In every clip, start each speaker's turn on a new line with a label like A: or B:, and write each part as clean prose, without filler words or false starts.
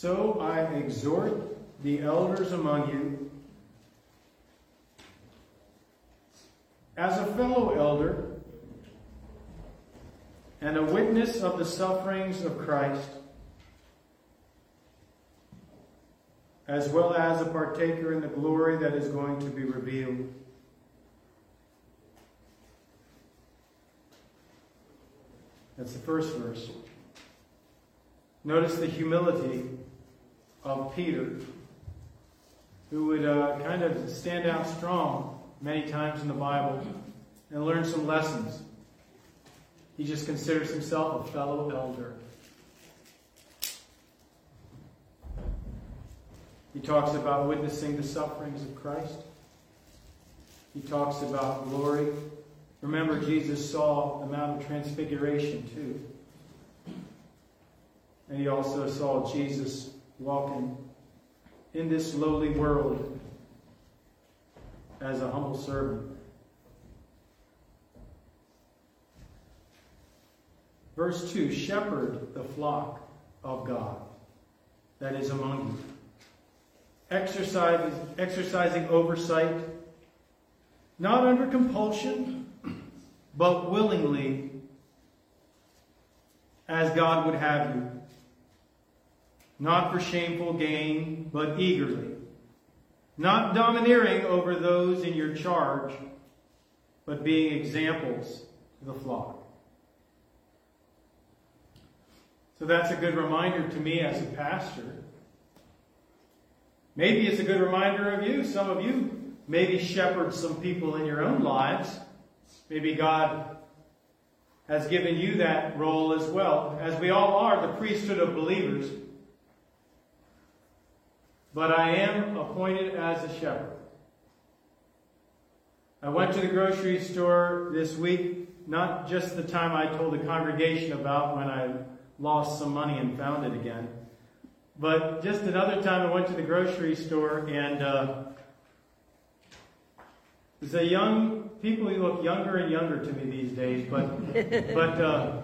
A: So I exhort the elders among you, as a fellow elder and a witness of the sufferings of Christ, as well as a partaker in the glory that is going to be revealed. That's the first verse. Notice the humility of Peter, who would kind of stand out strong many times in the Bible and learn some lessons. He just considers himself a fellow elder. He talks about witnessing the sufferings of Christ. He talks about glory. Remember, Jesus saw the Mount of Transfiguration too. And he also saw Jesus walking in this lowly world as a humble servant. Verse 2, shepherd the flock of God that is among you, exercising oversight, not under compulsion, but willingly, as God would have you, not for shameful gain, but eagerly, not domineering over those in your charge, but being examples to the flock. So that's a good reminder to me as a pastor. Maybe it's a good reminder of you. Some of you maybe shepherd some people in your own lives. Maybe God has given you that role as well, as we all are, the priesthood of believers. But I am appointed as a shepherd. I went to the grocery store this week, not just the time I told the congregation about when I lost some money and found it again, but just another time I went to the grocery store, and there's a young, people who look younger and younger to me these days, but the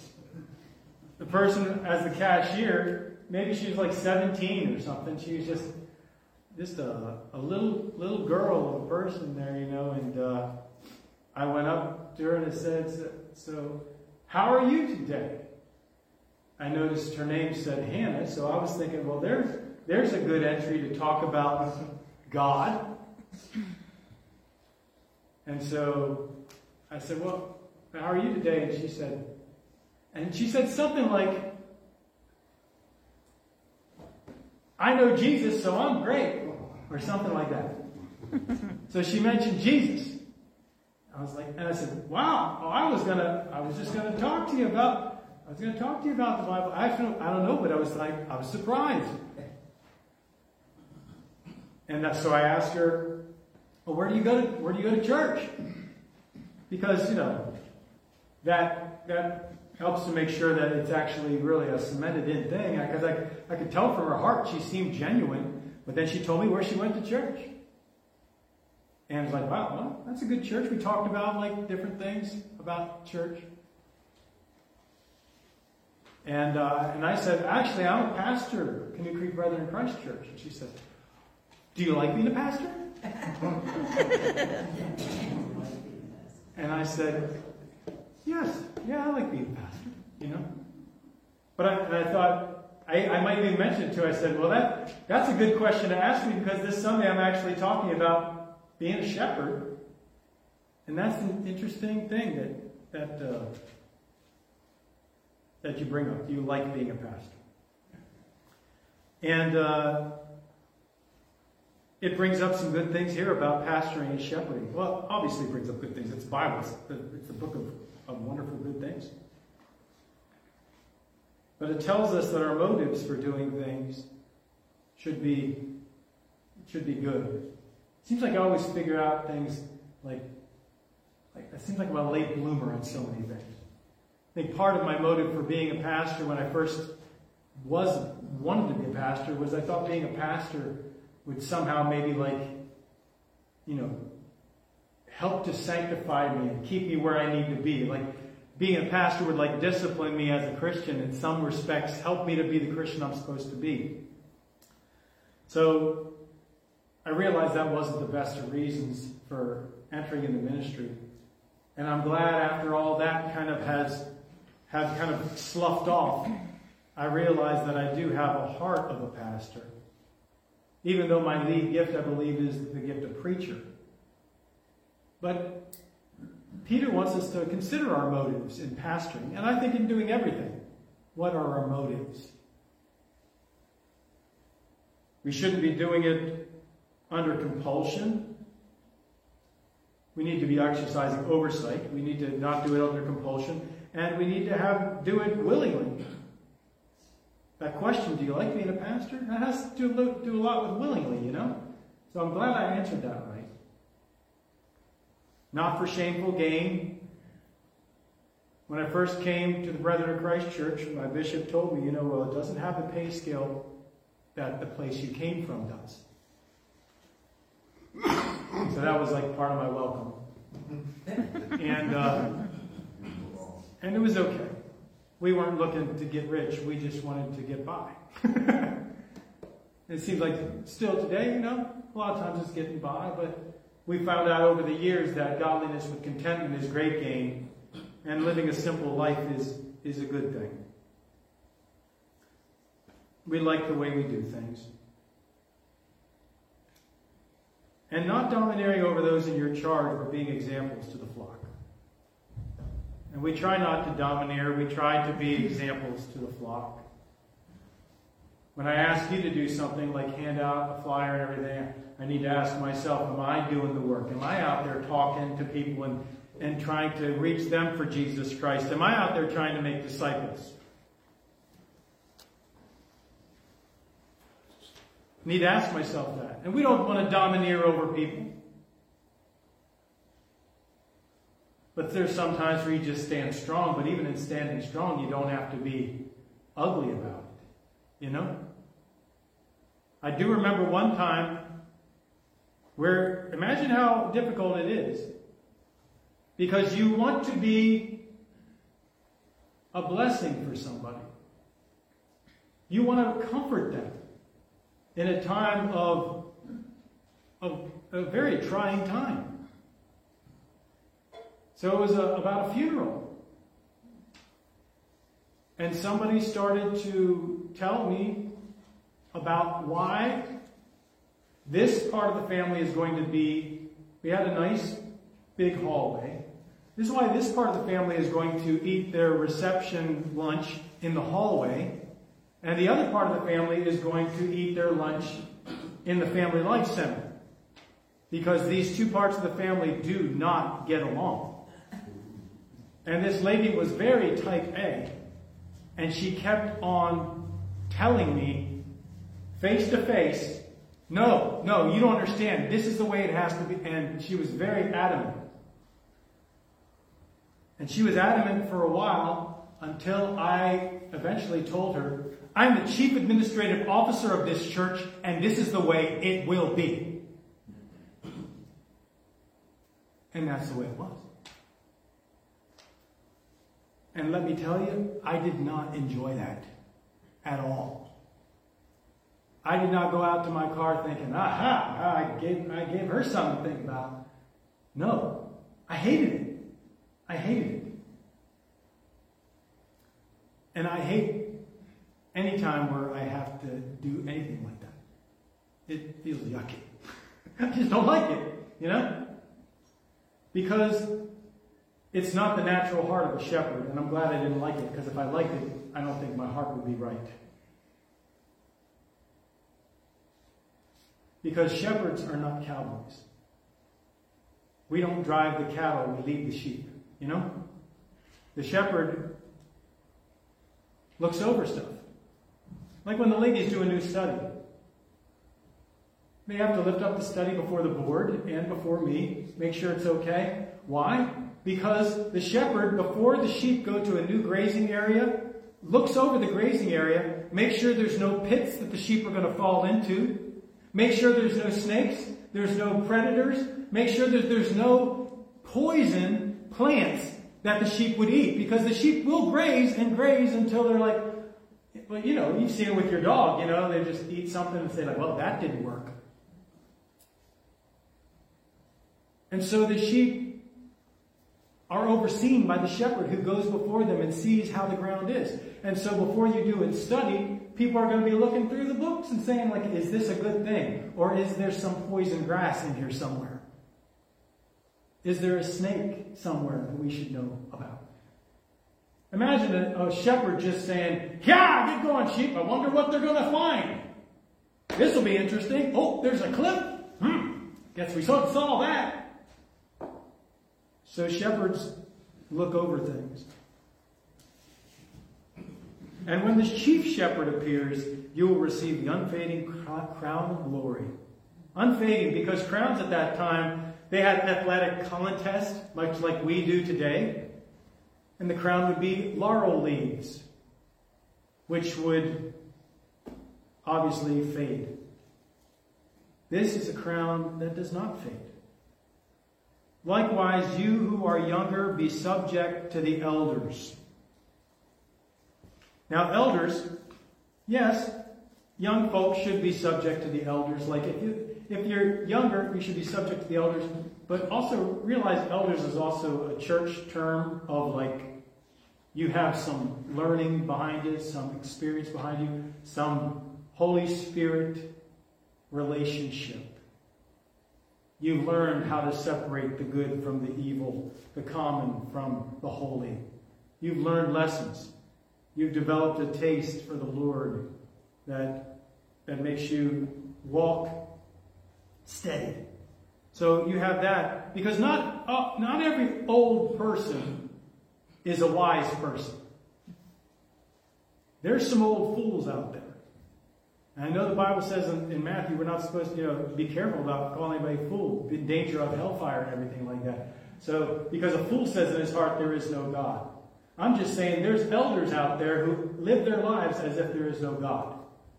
A: person as the cashier, maybe she was like 17 or something. She was just a little girl of a person there, you know, and I went up to her and I said, so how are you today? I noticed her name said Hannah, so I was thinking, well, there's a good entry to talk about God. And so I said, well, how are you today? And she said something like, I know Jesus, so I'm great, or something like that. So she mentioned Jesus. I was like, and I said, wow, I was just gonna talk to you about the Bible. Actually, I don't know, but I was surprised. And so I asked her, well, where do you go to church? Because, you know, that helps to make sure that it's actually really a cemented in thing. Because I could tell from her heart she seemed genuine, but then she told me where she went to church. And I was like, wow, well, that's a good church. We talked about like different things about church. And I said, actually, I'm a pastor, Canoe Creek Brethren Christ Church. And she said, do you like being a pastor? And I said, yes, yeah, I like being a pastor, you know. But I thought, I might even mention it to her. I said, well, that's a good question to ask me, because this Sunday I'm actually talking about being a shepherd. And that's an interesting thing that you bring up. Do you like being a pastor? And it brings up some good things here about pastoring and shepherding. Well, obviously it brings up good things. It's the Bible. It's the book of wonderful good things. But it tells us that our motives for doing things should be good. It seems like I always figure out things like it seems like I'm a late bloomer on so many things. I think part of my motive for being a pastor when I first wanted to be a pastor was I thought being a pastor would somehow maybe help to sanctify me and keep me where I need to be. Like being a pastor would like discipline me as a Christian, in some respects help me to be the Christian I'm supposed to be. So I realized that wasn't the best of reasons for entering into ministry. And I'm glad after all that kind of had kind of sloughed off, I realized that I do have a heart of a pastor. Even though my lead gift, I believe, is the gift of preacher. But Peter wants us to consider our motives in pastoring, and I think in doing everything. What are our motives? We shouldn't be doing it under compulsion. We need to be exercising oversight. We need to not do it under compulsion. And we need to do it willingly. That question, do you like being a pastor? That has to do a lot with willingly, you know? So I'm glad I answered that right. Not for shameful gain. When I first came to the Brethren of Christ Church, my bishop told me, well, it doesn't have the pay scale that the place you came from does. So that was like part of my welcome. And it was okay. We weren't looking to get rich. We just wanted to get by. It seems like still today, a lot of times it's getting by, but we found out over the years that godliness with contentment is great gain, and living a simple life is a good thing. We like the way we do things. And not domineering over those in your charge, but being examples to the flock. And we try not to domineer. We try to be examples to the flock. When I ask you to do something like hand out a flyer and everything, I need to ask myself, am I doing the work? Am I out there talking to people and trying to reach them for Jesus Christ? Am I out there trying to make disciples? I need to ask myself that. And we don't want to domineer over people. But there's sometimes where you just stand strong. But even in standing strong, you don't have to be ugly about it. I do remember one time where, imagine how difficult it is. Because you want to be a blessing for somebody. You want to comfort them in a time of a very trying time. So it was about a funeral. And somebody started to tell me about why this part of the family is going to be, we had a nice big hallway. This is why this part of the family is going to eat their reception lunch in the hallway. And the other part of the family is going to eat their lunch in the Family Life Center. Because these two parts of the family do not get along. And this lady was very type A. And she kept on telling me, face to face, no, you don't understand. This is the way it has to be. And she was very adamant. And she was adamant for a while until I eventually told her, I'm the chief administrative officer of this church, and this is the way it will be. And that's the way it was. And let me tell you, I did not enjoy that at all. I did not go out to my car thinking, I gave her something to think about. No, I hated it. I hated it. And I hate any time where I have to do anything like that. It feels yucky. I just don't like it, Because it's not the natural heart of a shepherd, and I'm glad I didn't like it, because if I liked it, I don't think my heart would be right. Because shepherds are not cowboys. We don't drive the cattle, we lead the sheep, The shepherd looks over stuff. Like when the ladies do a new study. They have to lift up the study before the board and before me, make sure it's okay. Why? Because the shepherd, before the sheep go to a new grazing area, looks over the grazing area, makes sure there's no pits that the sheep are going to fall into, make sure there's no snakes, there's no predators, make sure that there's no poison plants that the sheep would eat, because the sheep will graze and graze until they're like, well, you've seen it with your dog, they just eat something and say like, well, that didn't work. And so the sheep are overseen by the shepherd who goes before them and sees how the ground is. And so before you do and study, people are going to be looking through the books and saying like, is this a good thing? Or is there some poison grass in here somewhere? Is there a snake somewhere that we should know about? Imagine a shepherd just saying, yeah, get going, sheep. I wonder what they're going to find. This will be interesting. Oh, there's a cliff. Guess we saw that. So shepherds look over things. And when the chief shepherd appears, you will receive the unfading crown of glory. Unfading, because crowns at that time, they had athletic contests, much like we do today. And the crown would be laurel leaves, which would obviously fade. This is a crown that does not fade. Likewise, you who are younger, be subject to the elders. Now, elders, yes, young folks should be subject to the elders. Like if you're younger, you should be subject to the elders. But also realize elders is also a church term of like, you have some learning behind you, some experience behind you, some Holy Spirit relationship. You've learned how to separate the good from the evil, the common from the holy. You've learned lessons. You've developed a taste for the Lord that makes you walk steady. So you have that, because not every old person is a wise person. There's some old fools out there. And I know the Bible says in Matthew we're not supposed to be careful about calling anybody a fool, in danger of hellfire and everything like that. So, because a fool says in his heart there is no God. I'm just saying there's elders out there who live their lives as if there is no God.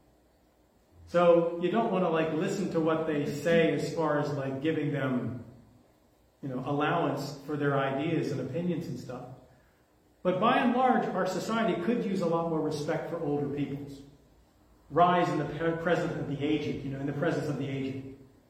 A: So you don't want to listen to what they say as far as giving them, allowance for their ideas and opinions and stuff. But by and large, our society could use a lot more respect for older peoples. Rise in the presence of the aged, in the presence of the aged.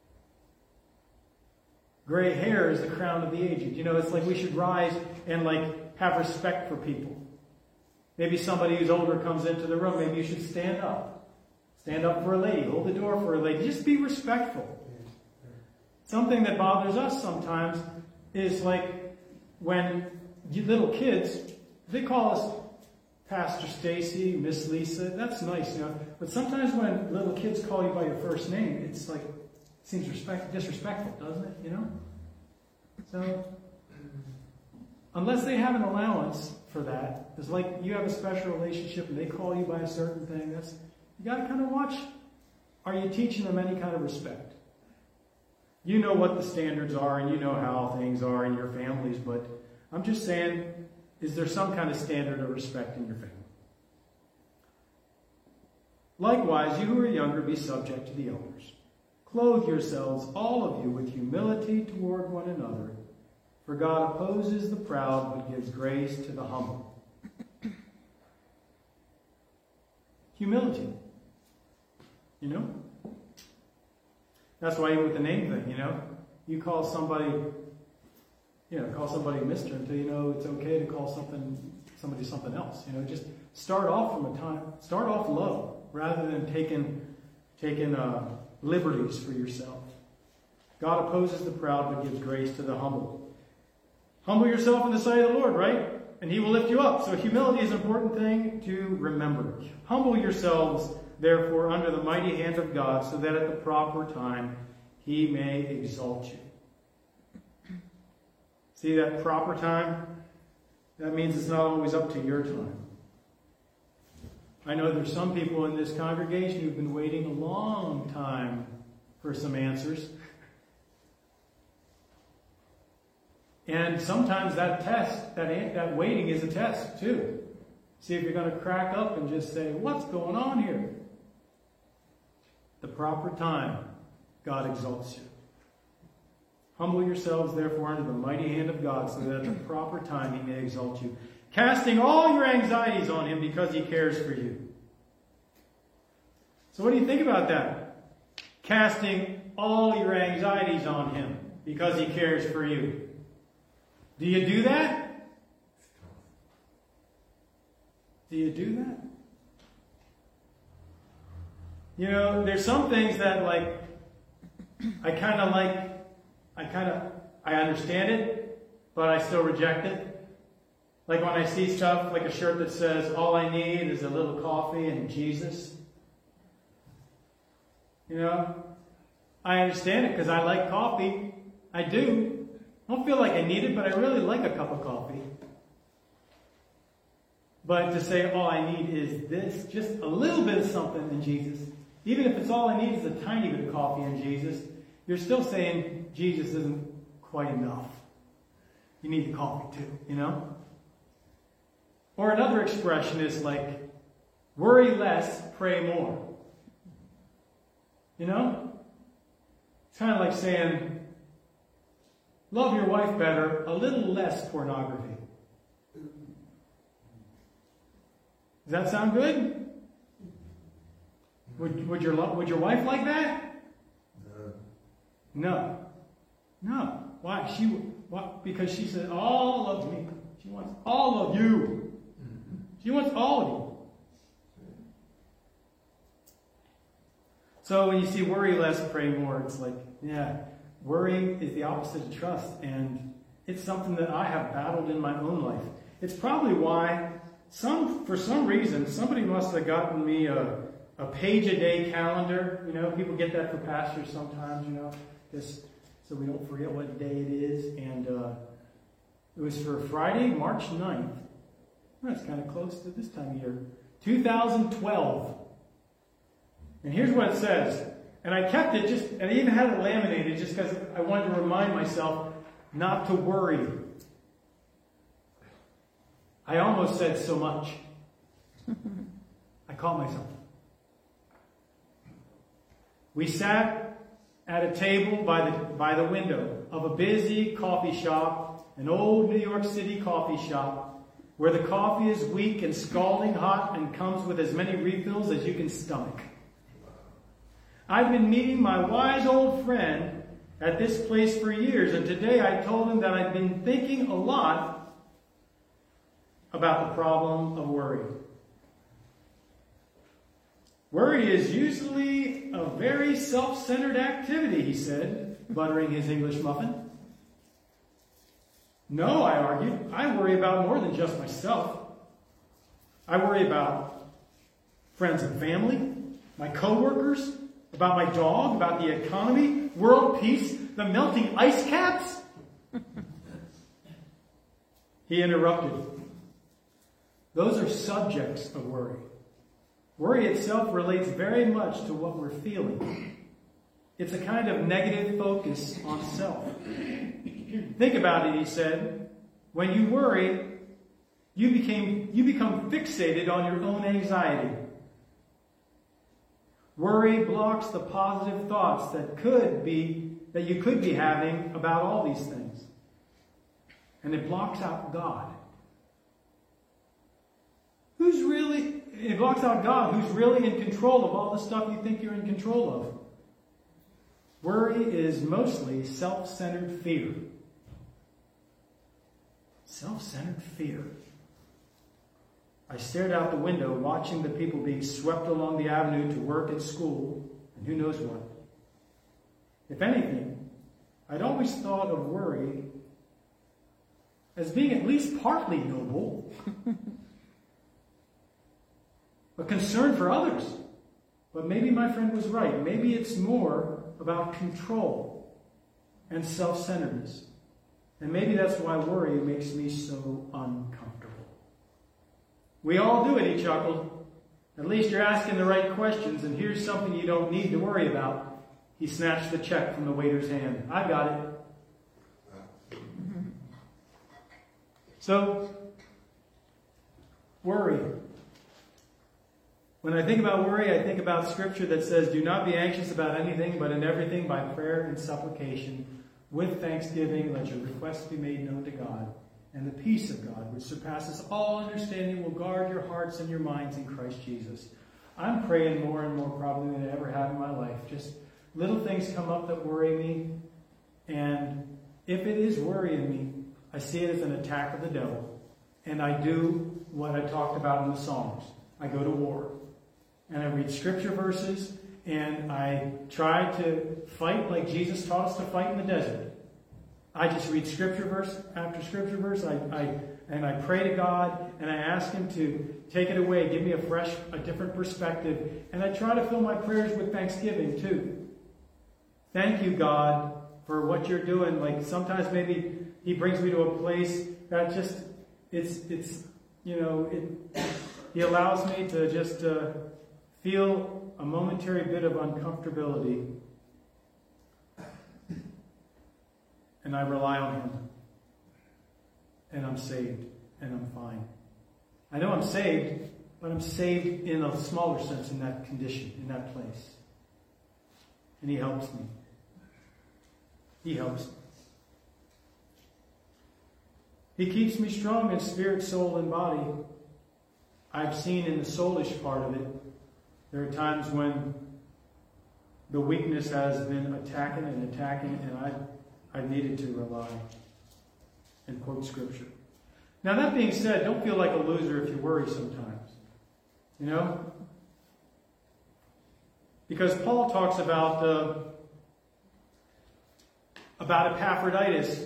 A: Gray hair is the crown of the aged. It's like we should rise and have respect for people. Maybe somebody who's older comes into the room. Maybe you should stand up. Stand up for a lady. Hold the door for a lady. Just be respectful. Something that bothers us sometimes is when little kids, they call us Pastor Stacy, Miss Lisa. That's nice, But sometimes when little kids call you by your first name, it's seems disrespectful, doesn't it? So, unless they have an allowance for that, it's like you have a special relationship and they call you by a certain thing. You got to kind of watch. Are you teaching them any kind of respect? You know what the standards are and you know how things are in your families, but I'm just saying, is there some kind of standard of respect in your family? Likewise, you who are younger, be subject to the elders. Clothe yourselves, all of you, with humility toward one another, for God opposes the proud but gives grace to the humble. Humility. That's why even with the name thing, you call somebody Mr. until you know it's okay to call somebody something else. Just start off low rather than taking liberties for yourself. God opposes the proud but gives grace to the humble. Humble yourself in the sight of the Lord, right? And He will lift you up. So humility is an important thing to remember. Humble yourselves, therefore, under the mighty hand of God, so that at the proper time He may exalt you. See that proper time? That means it's not always up to your time. I know there's some people in this congregation who've been waiting a long time for some answers. And sometimes that test, that waiting is a test too. See if you're going to crack up and just say, what's going on here? The proper time, God exalts you. Humble yourselves, therefore, under the mighty hand of God, so that at the proper time he may exalt you, casting all your anxieties on him because he cares for you. So what do you think about that? Casting all your anxieties on him because he cares for you. Do you do that? Do you do that? You know, there's some things that I understand it, but I still reject it. Like when I see stuff like a shirt that says, all I need is a little coffee and Jesus. You know, I understand it because I like coffee. I do. I don't feel like I need it, but I really like a cup of coffee. But to say all I need is this, just a little bit of something in Jesus, even if it's all I need is a tiny bit of coffee in Jesus, you're still saying Jesus isn't quite enough. You need the coffee too, you know? Or another expression is like, worry less, pray more. You know? It's kind of like saying, love your wife better, a little less pornography. Does that sound good? Would your wife like that? No. Why? Because she said, all of me. She wants all of you. She wants all of you. So when you see worry less, pray more, it's like, yeah, worry is the opposite of trust. And it's something that I have battled in my own life. It's probably why for some reason, somebody must have gotten me a page-a-day calendar. You know, people get that for pastors sometimes, you know, just so we don't forget what day it is. And it was for Friday, March 9th. Well, that's kind of close to this time of year. 2012. And here's what it says. And I kept it and I even had it laminated just because I wanted to remind myself not to worry. I almost said so much. I caught myself. We sat at a table by the window of a busy coffee shop, an old New York City coffee shop, where the coffee is weak and scalding hot and comes with as many refills as you can stomach. I've been meeting my wise old friend at this place for years, and today I told him that I've been thinking a lot about the problem of worry. Worry is usually a very self-centered activity, he said, buttering his English muffin. No, I argued, I worry about more than just myself. I worry about friends and family, my co-workers, about my dog, about the economy, world peace, the melting ice caps. He interrupted. Those are subjects of worry. Worry itself relates very much to what we're feeling. It's a kind of negative focus on self. Think about it, he said. When you worry, you become fixated on your own anxiety. Worry blocks the positive thoughts that you could be having about all these things. And it blocks out God. It blocks out God, who's really in control of all the stuff you think you're in control of. Worry is mostly self-centered fear. Self-centered fear. I stared out the window, watching the people being swept along the avenue to work at school, and who knows what. If anything, I'd always thought of worry as being at least partly noble. A concern for others. But maybe my friend was right. Maybe it's more about control and self-centeredness. And maybe that's why worry makes me so uncomfortable. We all do it, he chuckled. At least you're asking the right questions, and here's something you don't need to worry about. He snatched the check from the waiter's hand. I got it. So, worry. When I think about worry, I think about Scripture that says, do not be anxious about anything, but in everything by prayer and supplication, With thanksgiving, let your requests be made known to God, and the peace of God, which surpasses all understanding, will guard your hearts and your minds in Christ Jesus. I'm praying more and more probably than I ever have in my life. Just little things come up that worry me, and if it is worrying me, I see it as an attack of the devil, and I do what I talked about in the Psalms. I go to war, and I read scripture verses, and I try to fight like Jesus taught us to fight in the desert. I just read scripture verse after scripture verse. I pray to God, and I ask Him to take it away, give me a different perspective. And I try to fill my prayers with thanksgiving too. Thank you, God, for what you're doing. Like sometimes maybe He brings me to a place that just He allows me to just feel a momentary bit of uncomfortability, and I rely on Him, and I'm saved, and I'm fine. I know I'm saved, but I'm saved in a smaller sense in that condition, in that place. And He helps me. He helps me. He keeps me strong in spirit, soul, and body. I've seen in the soulish part of it, there are times when the weakness has been attacking, and I've needed to rely and quote Scripture. Now that being said, don't feel like a loser if you worry sometimes. You know? Because Paul talks about Epaphroditus,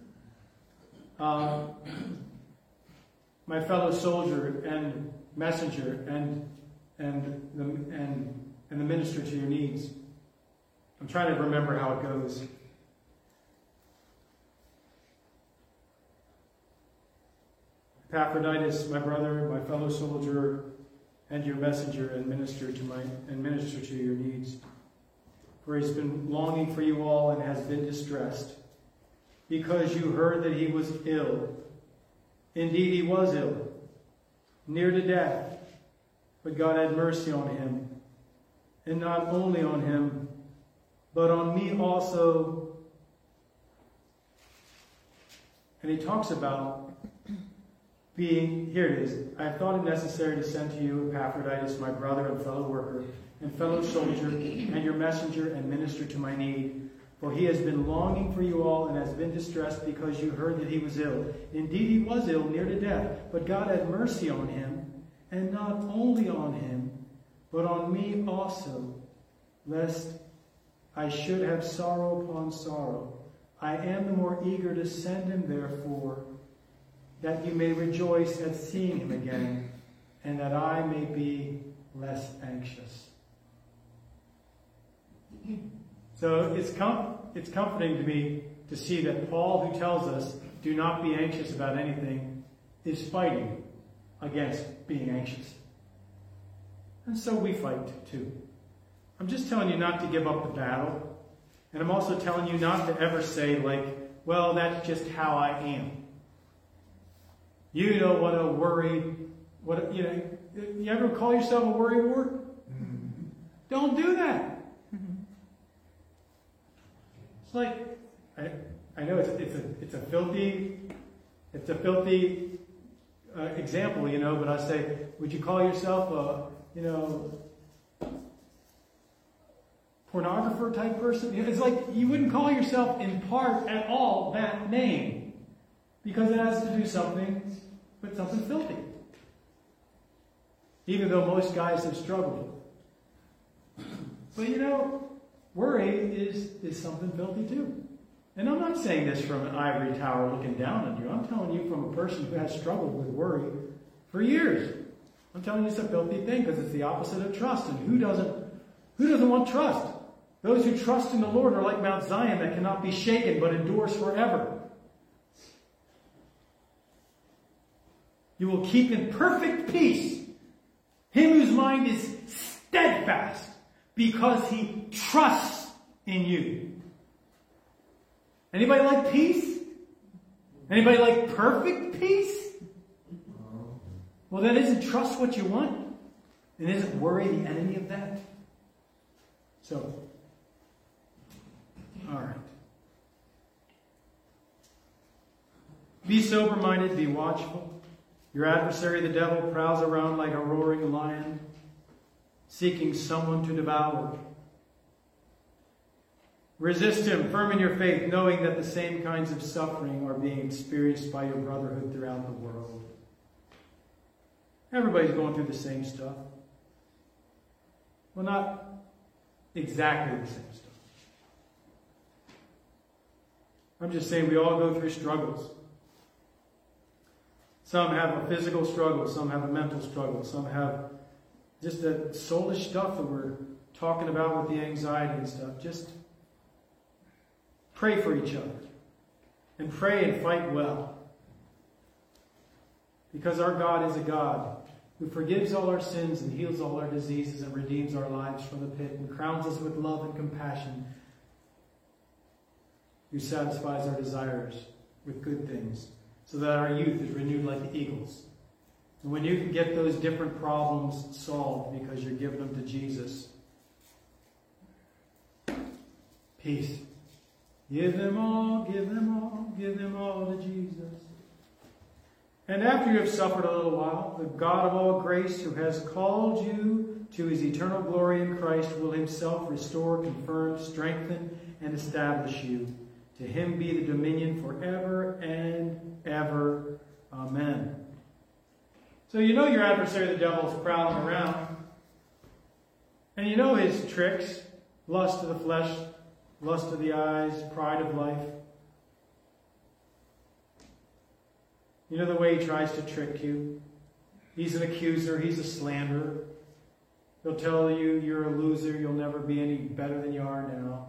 A: my fellow soldier and messenger, and the minister to your needs. I'm trying to remember how it goes. Epaphroditus, my brother, my fellow soldier, and your messenger, and minister to your needs. For he's been longing for you all and has been distressed, because you heard that he was ill. Indeed, he was ill, near to death. But God had mercy on him, and not only on him, but on me also. And he talks about being, here it is, I have thought it necessary to send to you Epaphroditus, my brother and fellow worker, and fellow soldier, and your messenger and minister to my need. For he has been longing for you all and has been distressed because you heard that he was ill. Indeed, he was ill, near to death, but God had mercy on him, and not only on him, but on me also, lest I should have sorrow upon sorrow. I am the more eager to send him, therefore, that you may rejoice at seeing him again, and that I may be less anxious. So it's comforting to me to see that Paul, who tells us, do not be anxious about anything, is fighting against being anxious. And so we fight too. I'm just telling you not to give up the battle. And I'm also telling you not to ever say, like, well, that's just how I am. You don't want to worry. You ever call yourself a worrywart? Mm-hmm. Don't do that. Mm-hmm. It's like, I know it's a filthy example, but I say, would you call yourself a pornographer type person? It's like you wouldn't call yourself in part at all that name, because it has to do something with something filthy. Even though most guys have struggled. But worry is something filthy too. And I'm not saying this from an ivory tower looking down on you. I'm telling you from a person who has struggled with worry for years. I'm telling you it's a filthy thing because it's the opposite of trust. And who doesn't want trust? Those who trust in the Lord are like Mount Zion that cannot be shaken but endures forever. You will keep in perfect peace him whose mind is steadfast because he trusts in you. Anybody like peace? Anybody like perfect peace? Well, then isn't trust what you want? And isn't worry the enemy of that? So, all right. Be sober-minded, be watchful. Your adversary, the devil, prowls around like a roaring lion, seeking someone to devour. Resist him, firm in your faith, knowing that the same kinds of suffering are being experienced by your brotherhood throughout the world. Everybody's going through the same stuff. Well, not exactly the same stuff. I'm just saying we all go through struggles. Some have a physical struggle, some have a mental struggle, some have just the soulish stuff that we're talking about with the anxiety and stuff. Just pray for each other. And pray and fight well. Because our God is a God who forgives all our sins and heals all our diseases and redeems our lives from the pit and crowns us with love and compassion, who satisfies our desires with good things, so that our youth is renewed like the eagles. And when you can get those different problems solved because you're giving them to Jesus, peace. Give them all, give them all, give them all to Jesus. And after you have suffered a little while, the God of all grace, who has called you to his eternal glory in Christ, will himself restore, confirm, strengthen, and establish you. To him be the dominion forever and ever. Amen. So you know your adversary, the devil, is prowling around. And you know his tricks. Lust of the flesh, lust of the eyes, pride of life. You know the way he tries to trick you. He's an accuser. He's a slanderer. He'll tell you you're a loser. You'll never be any better than you are now.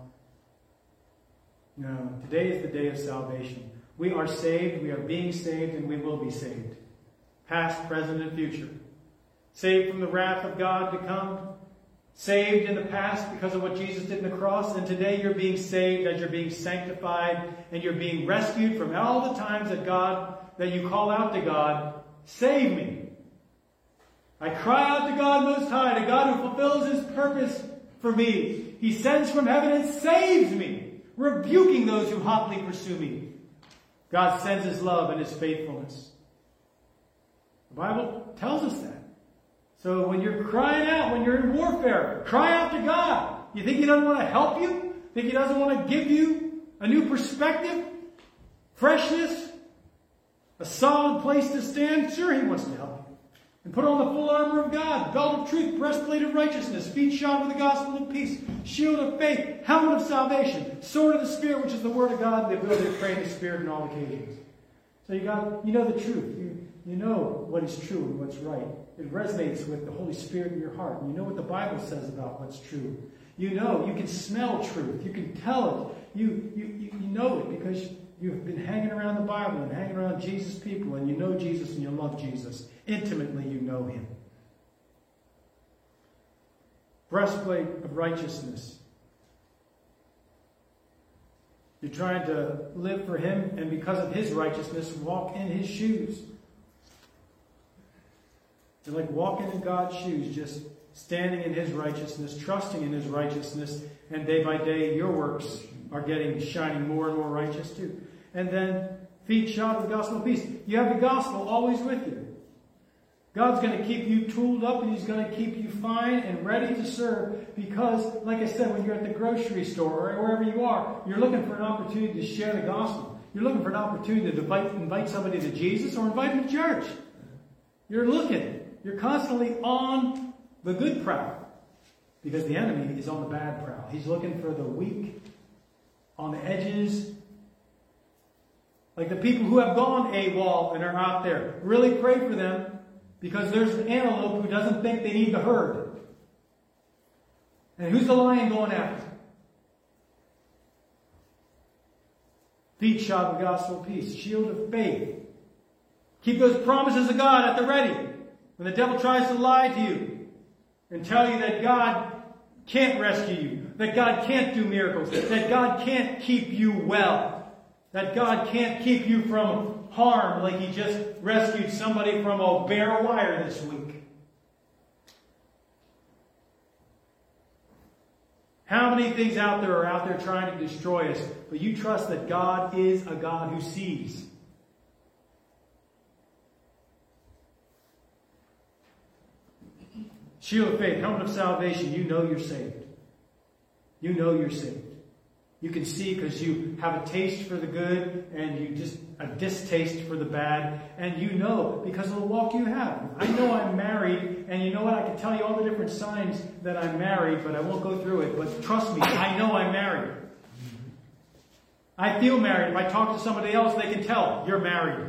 A: No, today is the day of salvation. We are saved, we are being saved, and we will be saved. Past, present, and future. Saved from the wrath of God to come. Saved in the past because of what Jesus did in the cross. And today you're being saved as you're being sanctified. And you're being rescued from all the times that you call out to God, save me. I cry out to God Most High, to God who fulfills his purpose for me. He sends from heaven and saves me, rebuking those who hotly pursue me. God sends his love and his faithfulness. The Bible tells us that. So when you're crying out, when you're in warfare, cry out to God. You think he doesn't want to help you? Think he doesn't want to give you a new perspective? Freshness? A solid place to stand? Sure, he wants to help you. And put on the full armor of God, belt of truth, breastplate of righteousness, feet shod with the gospel of peace, shield of faith, helmet of salvation, sword of the Spirit, which is the word of God, and the ability to pray in the Spirit on all occasions. So you know the truth. You know what is true and what's right. It resonates with the Holy Spirit in your heart. And you know what the Bible says about what's true. You know, you can smell truth. You can tell it. You know it because you've been hanging around the Bible and hanging around Jesus' people, and you know Jesus and you love Jesus. Intimately, you know him. Breastplate of righteousness. You're trying to live for him, and because of his righteousness, walk in his shoes. You're like walking in God's shoes, just standing in his righteousness, trusting in his righteousness, and day by day your works are shining more and more righteous too. And then feet shod with the gospel of peace. You have the gospel always with you. God's going to keep you tooled up, and he's going to keep you fine and ready to serve because, like I said, when you're at the grocery store or wherever you are, you're looking for an opportunity to share the gospel. You're looking for an opportunity to invite somebody to Jesus or invite them to church. You're looking. You're constantly on the good prowl because the enemy is on the bad prowl. He's looking for the weak, on the edges, like the people who have gone AWOL and are out there. Really pray for them because there's an antelope who doesn't think they need the herd. And who's the lion going after? Feet shod with the gospel of peace, shield of faith. Keep those promises of God at the ready. When the devil tries to lie to you and tell you that God can't rescue you, that God can't do miracles, that God can't keep you well, that God can't keep you from harm like he just rescued somebody from a bare wire this week. How many things out there are out there trying to destroy us, but you trust that God is a God who sees. Shield of faith, helmet of salvation. You know you're saved. You know you're saved. You can see because you have a taste for the good and you just a distaste for the bad. And you know because of the walk you have. I know I'm married, and you know what? I can tell you all the different signs that I'm married, but I won't go through it. But trust me, I know I'm married. I feel married. If I talk to somebody else, they can tell you're married.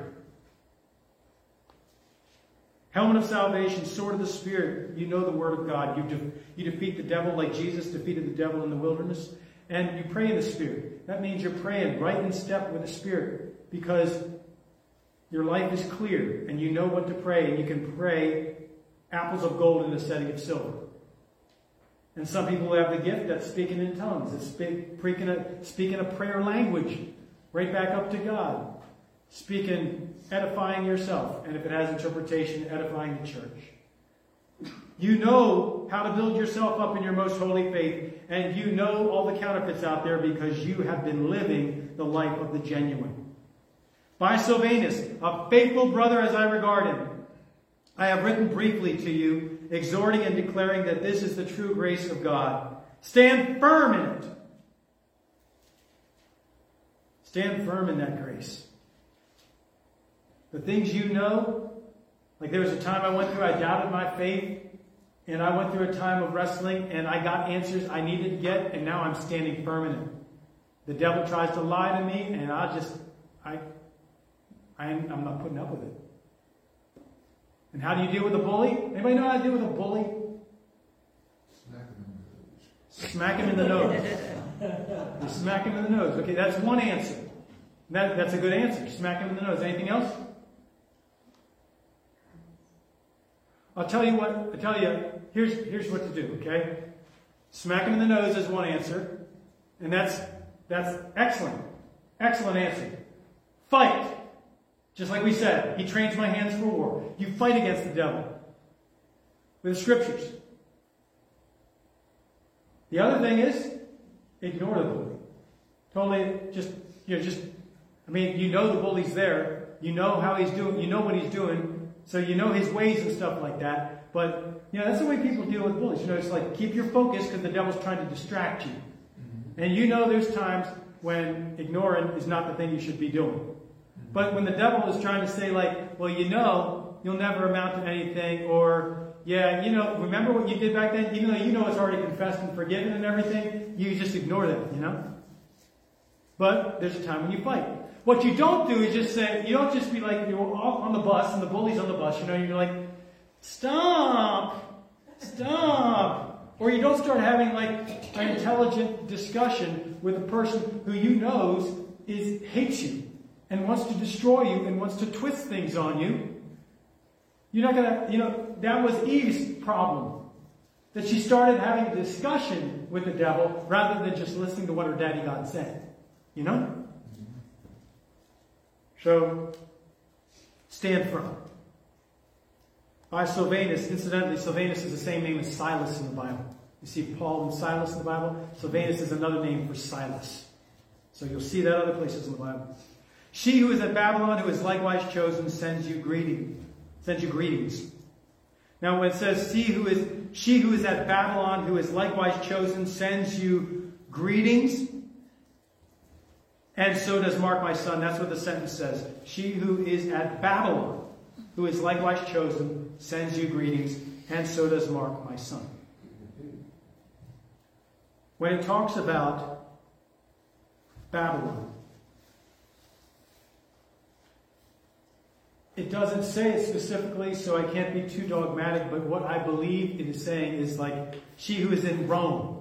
A: Helmet of salvation, sword of the Spirit. You know the Word of God. You defeat the devil like Jesus defeated the devil in the wilderness. And you pray in the Spirit. That means you're praying right in step with the Spirit. Because your life is clear. And you know what to pray. And you can pray apples of gold in a setting of silver. And some people have the gift that's speaking in tongues. It's speaking a prayer language. Right back up to God. Speaking, edifying yourself. And if it has interpretation, edifying the church. You know how to build yourself up in your most holy faith. And you know all the counterfeits out there because you have been living the life of the genuine. By Silvanus, a faithful brother as I regard him, I have written briefly to you, exhorting and declaring that this is the true grace of God. Stand firm in it. Stand firm in that grace. The things you know, like there was a time I went through, I doubted my faith, and I went through a time of wrestling, and I got answers I needed to get, and now I'm standing firm in it. The devil tries to lie to me, and I'm not putting up with it. And how do you deal with a bully? Anybody know how to deal with a bully? Smack him in the nose. You smack him in the nose. Okay, that's one answer. That's a good answer. Smack him in the nose. Anything else? I'll tell you what. Here's what to do. Okay, smack him in the nose is one answer, and that's excellent. Excellent answer. Fight. Just like we said, he trains my hands for war. You fight against the devil with the scriptures. The other thing is, ignore the bully. Totally, you know the bully's there. You know how he's doing. You know what he's doing. So you know his ways and stuff like that. But, that's the way people deal with bullies. It's like, keep your focus because the devil's trying to distract you. Mm-hmm. And there's times when ignoring is not the thing you should be doing. But when the devil is trying to say like, well, you'll never amount to anything, or, remember what you did back then? Even though it's already confessed and forgiven and everything, you just ignore that, But there's a time when you fight. What you don't do is just say, you don't just be like, you're on the bus and the bully's on the bus, you're like, stop. Or you don't start having like an intelligent discussion with a person who hates you. And wants to destroy you and wants to twist things on you. You're not going to, that was Eve's problem. That she started having a discussion with the devil rather than just listening to what her daddy God said. So, stand firm. By Silvanus, incidentally, Silvanus is the same name as Silas in the Bible. You see Paul and Silas in the Bible? Silvanus is another name for Silas. So you'll see that other places in the Bible. She who is at Babylon, who is likewise chosen, sends you greetings. Now when it says she who is at Babylon, who is likewise chosen, sends you greetings, and so does Mark my son. That's what the sentence says. She who is at Babylon, who is likewise chosen, sends you greetings, and so does Mark my son. When it talks about Babylon, it doesn't say it specifically, so I can't be too dogmatic, but what I believe it is saying is like, she who is in Rome.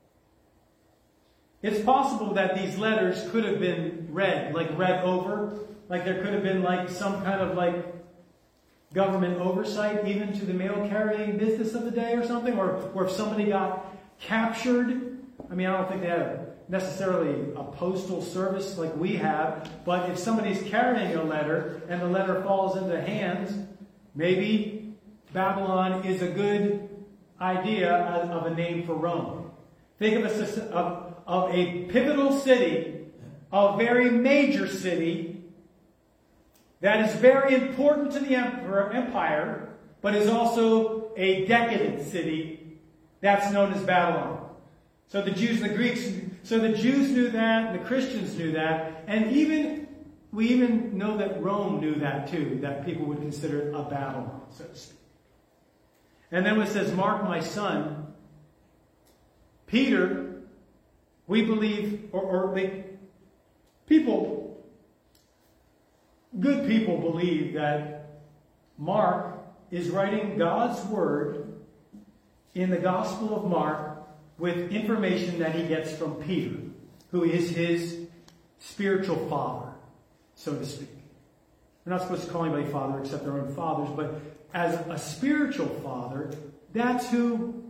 A: It's possible that these letters could have been read over, like there could have been like some kind of like government oversight even to the mail carrying business of the day or something, or if somebody got captured. I don't think they had necessarily a postal service like we have, but if somebody's carrying a letter and the letter falls into hands, maybe Babylon is a good idea of a name for Rome. Think of a pivotal city, a very major city that is very important to the empire, but is also a decadent city that's known as Babylon. So the Jews and the Greeks, so the Jews knew that, and the Christians knew that, and we even know that Rome knew that too, that people would consider it a Babylon, so to speak. And then when it says, Mark, my son, Peter, we believe, good people believe that Mark is writing God's word in the Gospel of Mark with information that he gets from Peter, who is his spiritual father, so to speak. We're not supposed to call anybody father except their own fathers, but as a spiritual father, that's who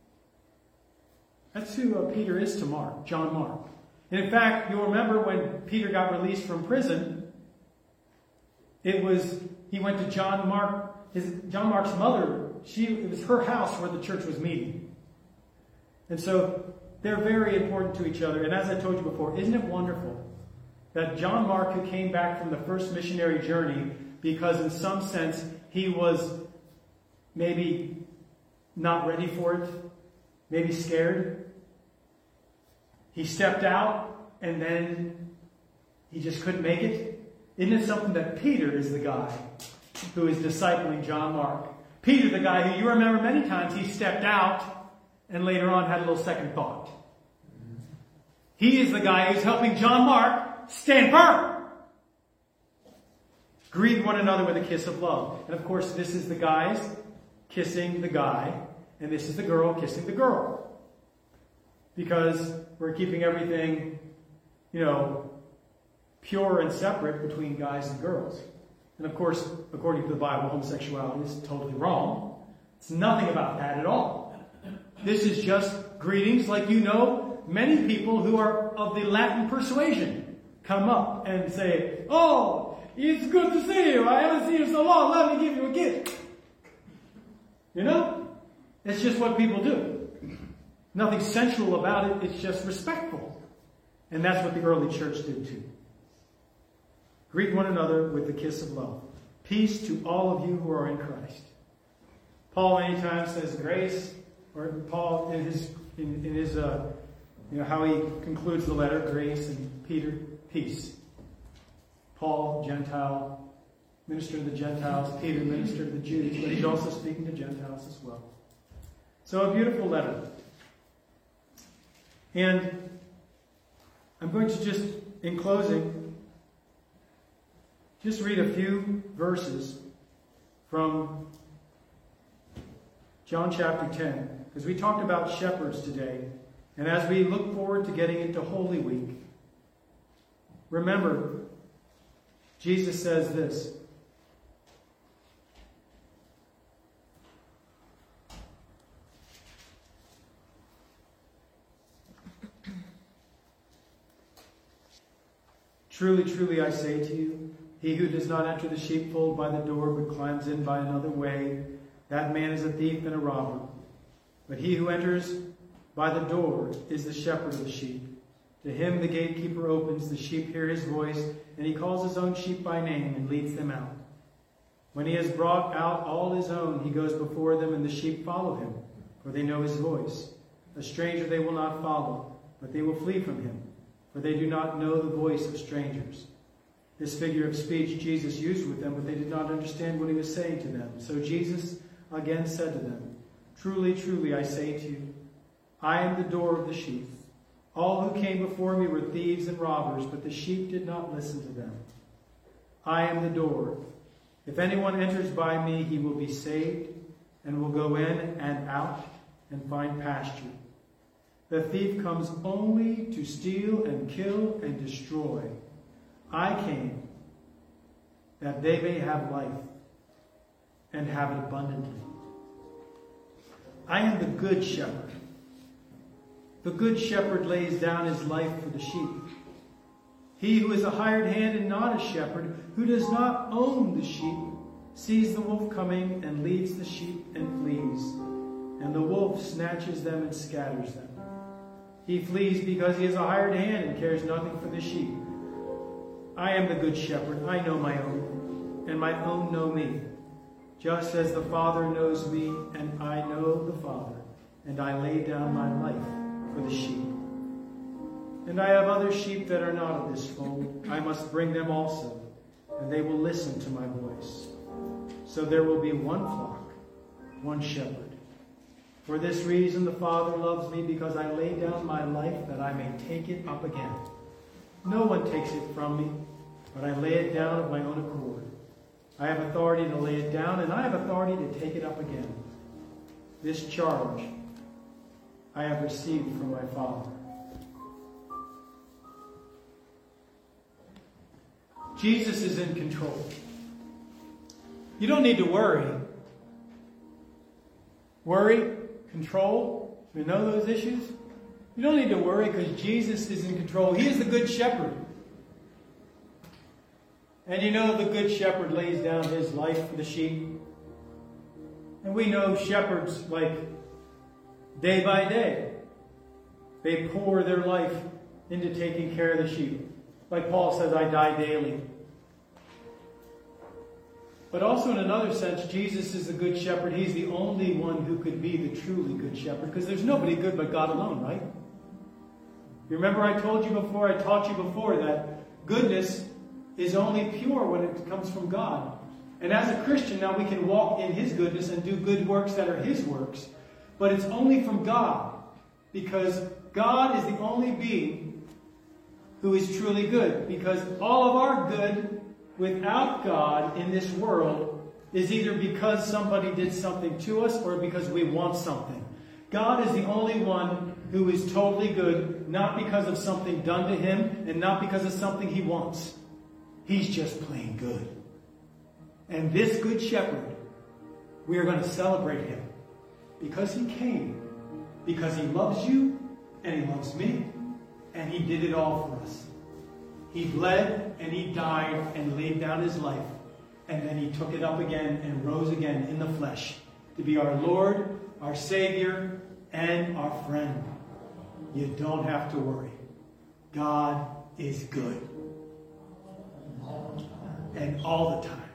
A: Peter is to Mark, John Mark. And in fact, you'll remember when Peter got released from prison, he went to John Mark, John Mark's mother, it was her house where the church was meeting. And so they're very important to each other. And as I told you before, isn't it wonderful that John Mark, who came back from the first missionary journey because in some sense he was maybe not ready for it, maybe scared, he stepped out and then he just couldn't make it? Isn't it something that Peter is the guy who is discipling John Mark? Peter, the guy who you remember many times he stepped out and later on had a little second thought. He is the guy who's helping John Mark stand firm. Greet one another with a kiss of love. And of course, this is the guys kissing the guy, and this is the girl kissing the girl. Because we're keeping everything, pure and separate between guys and girls. And of course, according to the Bible, homosexuality is totally wrong. It's nothing about that at all. This is just greetings like many people who are of the Latin persuasion come up and say, "Oh, it's good to see you. I haven't seen you so long. Let me give you a gift." It's just what people do. Nothing sensual about it. It's just respectful. And that's what the early church did too. Greet one another with the kiss of love. Peace to all of you who are in Christ. Paul many times says grace, or Paul in his how he concludes the letter, grace, and Peter, peace. Paul, Gentile, minister to the Gentiles. Peter, minister to the Jews, but he's also speaking to Gentiles as well. So a beautiful letter. And I'm going to just, in closing, just read a few verses from John chapter 10, because we talked about shepherds today. And as we look forward to getting into Holy Week, remember, Jesus says this. Truly, truly, I say to you, he who does not enter the sheepfold by the door, but climbs in by another way, that man is a thief and a robber. But he who enters by the door is the shepherd of the sheep. To him the gatekeeper opens, the sheep hear his voice, and he calls his own sheep by name and leads them out. When he has brought out all his own, he goes before them, and the sheep follow him, for they know his voice. A stranger they will not follow, but they will flee from him, for they do not know the voice of strangers. This figure of speech Jesus used with them, but they did not understand what he was saying to them. So Jesus again said to them, Truly, truly, I say to you, I am the door of the sheep. All who came before me were thieves and robbers, but the sheep did not listen to them. I am the door. If anyone enters by me, he will be saved, and will go in and out and find pasture. The thief comes only to steal and kill and destroy. I came that they may have life and have it abundantly. I am the good shepherd. The good shepherd lays down his life for the sheep. He who is a hired hand and not a shepherd, who does not own the sheep, sees the wolf coming and leaves the sheep and flees. And the wolf snatches them and scatters them. He flees because he is a hired hand and cares nothing for the sheep. I am the good shepherd. I know my own, and my own know me. just as the Father knows me, and I know the Father, and I lay down my life for the sheep. And I have other sheep that are not of this fold. I must bring them also, and they will listen to my voice. So there will be one flock, one shepherd. For this reason the Father loves me, because I lay down my life that I may take it up again. No one takes it from me, but I lay it down of my own accord. I have authority to lay it down, and I have authority to take it up again. This charge I have received from my Father. Jesus is in control. You don't need to worry. Worry, control, you know those issues? You don't need to worry because Jesus is in control. He is the good shepherd. And you know the good shepherd lays down his life for the sheep. And we know shepherds, like, day by day, they pour their life into taking care of the sheep. Like Paul says, I die daily. But also in another sense, Jesus is the good shepherd. He's the only one who could be the truly good shepherd, because there's nobody good but God alone, right? You remember I taught you before that goodness is only pure when it comes from God. And as a Christian, now we can walk in His goodness and do good works that are His works. But it's only from God, because God is the only being who is truly good. Because all of our good without God in this world is either because somebody did something to us or because we want something. God is the only one who is totally good, not because of something done to Him and not because of something He wants. He's just plain good. And this good shepherd, we are going to celebrate Him because He came, because He loves you and He loves me, and He did it all for us. He bled and He died and laid down His life, and then He took it up again and rose again in the flesh to be our Lord, our Savior, and our friend. You don't have to worry. God is good. And all the time.